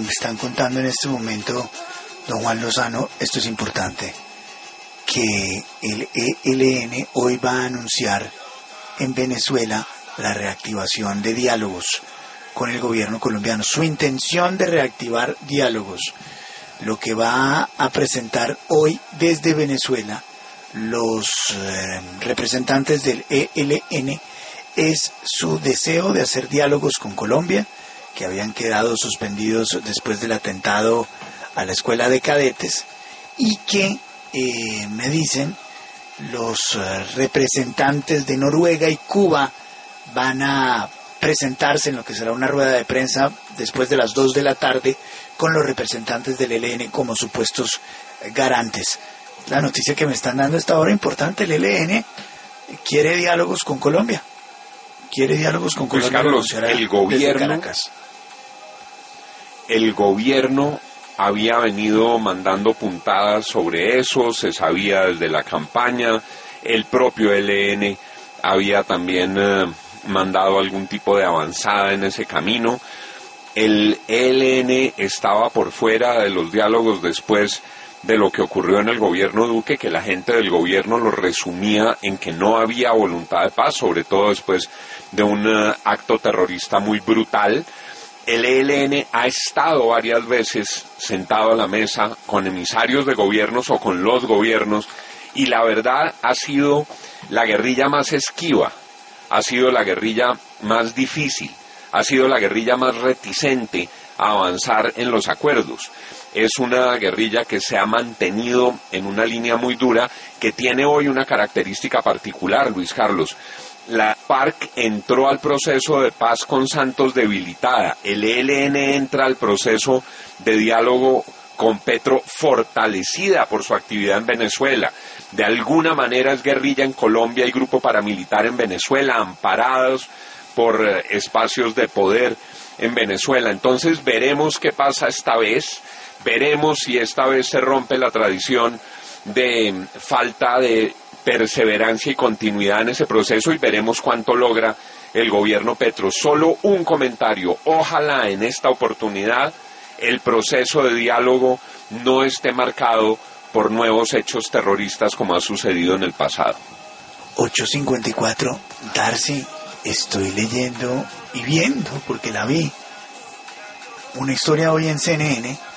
me están contando en este momento, don Juan Lozano, esto es importante, que el ELN hoy va a anunciar en Venezuela la reactivación de diálogos con el gobierno colombiano, su intención de reactivar diálogos. Lo que va a presentar hoy desde Venezuela los representantes del ELN es su deseo de hacer diálogos con Colombia, que habían quedado suspendidos después del atentado a la escuela de cadetes, y que, me dicen, los representantes de Noruega y Cuba van a presentarse en lo que será una rueda de prensa después de las 2 de la tarde con los representantes del ELN como supuestos garantes. La noticia que me están dando a esta hora importante, el ELN quiere diálogos con Colombia. Quiere diálogos con Colombia. Carlos, el gobierno había venido mandando puntadas sobre eso, se sabía desde la campaña, el propio ELN había también mandado algún tipo de avanzada en ese camino. El ELN estaba por fuera de los diálogos después de lo que ocurrió en el gobierno Duque, que la gente del gobierno lo resumía en que no había voluntad de paz, sobre todo después de un acto terrorista muy brutal. El ELN ha estado varias veces sentado a la mesa con emisarios de gobiernos o con los gobiernos, y la verdad ha sido la guerrilla más esquiva, ha sido la guerrilla más difícil, ha sido la guerrilla más reticente a avanzar en los acuerdos. Es una guerrilla que se ha mantenido en una línea muy dura, que tiene hoy una característica particular, Luis Carlos. La FARC entró al proceso de paz con Santos debilitada. El ELN entra al proceso de diálogo con Petro fortalecida por su actividad en Venezuela. De alguna manera es guerrilla en Colombia y grupo paramilitar en Venezuela, amparados por espacios de poder en Venezuela. Entonces veremos qué pasa esta vez. Veremos si esta vez se rompe la tradición de falta de perseverancia y continuidad en ese proceso, y veremos cuánto logra el gobierno Petro. Solo un comentario: ojalá en esta oportunidad el proceso de diálogo no esté marcado por nuevos hechos terroristas como ha sucedido en el pasado. 8:54, Darcy, estoy leyendo y viendo, porque la vi, una historia hoy en CNN